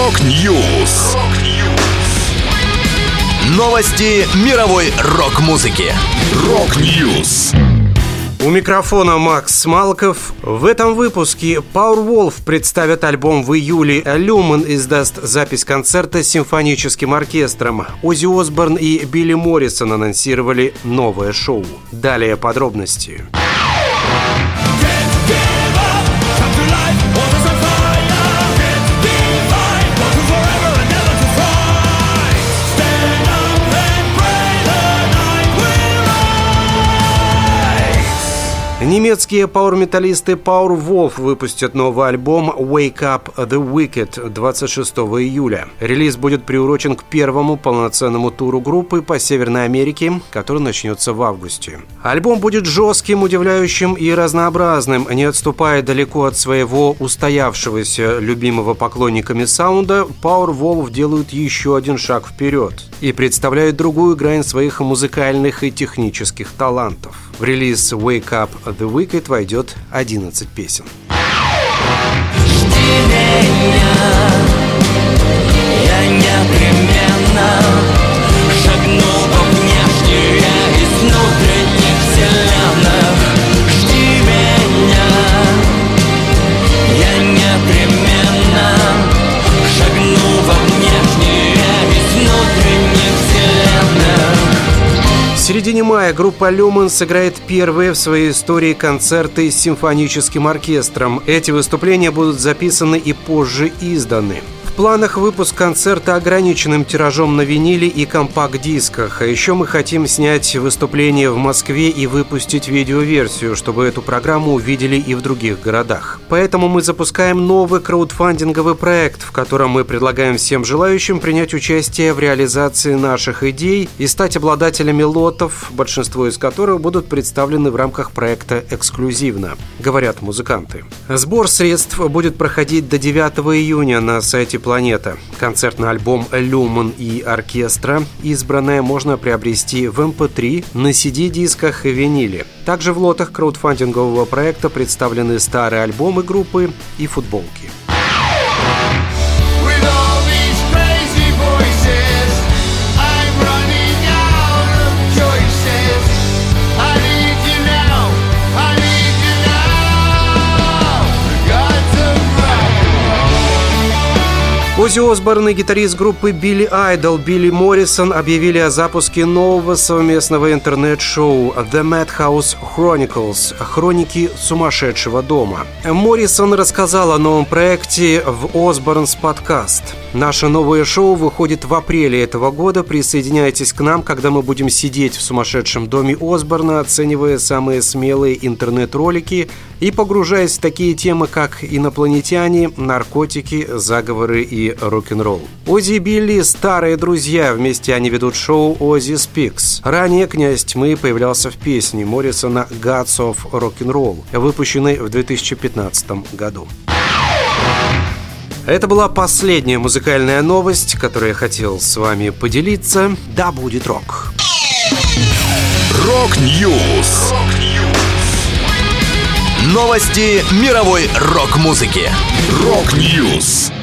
Рок-Ньюс. Новости мировой рок-музыки. Рок-Ньюс. У микрофона Макс Малков. В этом выпуске Powerwolf представят альбом в июле, Lumen издаст запись концерта с симфоническим оркестром, Оззи Осборн и Билли Моррисон анонсировали новое шоу. Далее подробности. Немецкие пауэр-металлисты Powerwolf выпустят новый альбом Wake Up the Wicked 26 июля. Релиз будет приурочен к первому полноценному туру группы по Северной Америке, который начнется в августе. Альбом будет жестким, удивляющим и разнообразным, не отступая далеко от своего устоявшегося любимого поклонниками саунда. Powerwolf делают еще один шаг вперед и представляют другую грань своих музыкальных и технических талантов. В релиз Wake Up the Wicked войдет 11 песен. Жди меня, я непременно шагну во внешние из внутренних вселенных. Жди меня, я непременно шагну во внешние из внутренних вселенных. В середине мая группа Lumen сыграет первые в своей истории концерты с симфоническим оркестром. Эти выступления будут записаны и позже изданы. В планах выпуск концерта ограниченным тиражом на виниле и компакт-дисках. А еще мы хотим снять выступление в Москве и выпустить видеоверсию, чтобы эту программу увидели и в других городах. Поэтому мы запускаем новый краудфандинговый проект, в котором мы предлагаем всем желающим принять участие в реализации наших идей и стать обладателями лотов, большинство из которых будут представлены в рамках проекта эксклюзивно, говорят музыканты. Сбор средств будет проходить до 9 июня на сайте «Планета». Концертный альбом «Lumen» и «Оркестра» избранное можно приобрести в MP3, на CD-дисках и виниле. Также в лотах краудфандингового проекта представлены старые альбомы группы и футболки. Оззи Осборн и гитарист группы Билли Айдол Билли Моррисон объявили о запуске нового совместного интернет-шоу The Madhouse Chronicles – «Хроники сумасшедшего дома». Моррисон рассказал о новом проекте в Osborn's Podcast. Наше новое шоу выходит в апреле этого года. Присоединяйтесь к нам, когда мы будем сидеть в сумасшедшем доме Осборна, оценивая самые смелые интернет-ролики и погружаясь в такие темы, как инопланетяне, наркотики, заговоры и рок-н-ролл. Оззи и Билли – старые друзья. Вместе они ведут шоу «Оззи Speaks». Ранее князь тьмы появлялся в песне Моррисона «Gods of Rock'n'Roll», выпущенной в 2015 году. Это была последняя музыкальная новость, которую я хотел с вами поделиться. Да будет рок! Рок-Ньюс. Новости мировой рок-музыки. Рок-Ньюс.